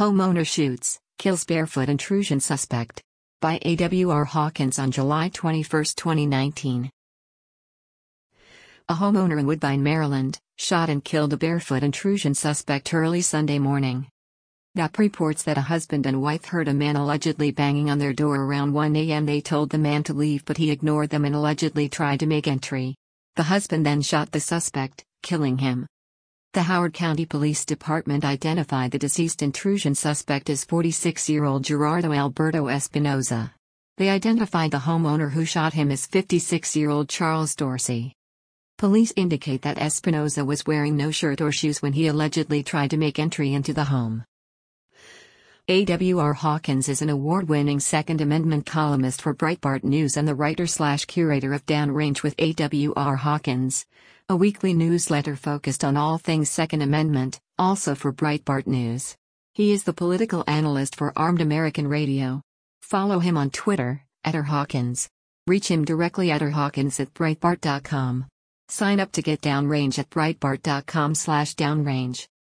Homeowner shoots, kills barefoot intrusion suspect. By A.W.R. Hawkins on July 21, 2019. A homeowner in Woodbine, Maryland, shot and killed a barefoot intrusion suspect early Sunday morning. DAP reports that a husband and wife heard a man allegedly banging on their door around 1 a.m. They told the man to leave, but he ignored them and allegedly tried to make entry. The husband then shot the suspect, killing him. The Howard County Police Department identified the deceased intrusion suspect as 46-year-old Gerardo Alberto Espinoza. They identified the homeowner who shot him as 56-year-old Charles Dorsey. Police indicate that Espinoza was wearing no shirt or shoes when he allegedly tried to make entry into the home. A.W.R. Hawkins is an award-winning Second Amendment columnist for Breitbart News and the writer/curator of Downrange with A.W.R. Hawkins, a weekly newsletter focused on all things Second Amendment, also for Breitbart News. He is the political analyst for Armed American Radio. Follow him on Twitter, @RHawkins. Reach him directly at rhawkins@breitbart.com. Sign up to get Downrange at breitbart.com/downrange.